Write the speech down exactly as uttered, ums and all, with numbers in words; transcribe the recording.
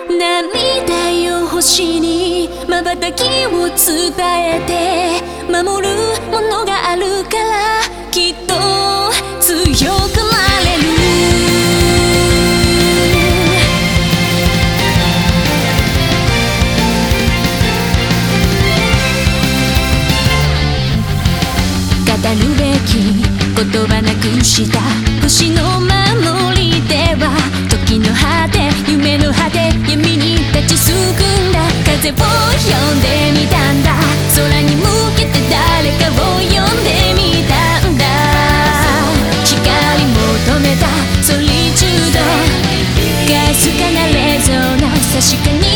涙よ星に瞬きを伝えて守るものがあるからきっと強くなれる。語るべき言葉なくした星の守りでは時の果て夢の果て闇に立ちすくんだ風を呼んでみたんだ空に向けて誰かを呼んでみたんだ光求めたソリチュードかすかなレゾナンス確かに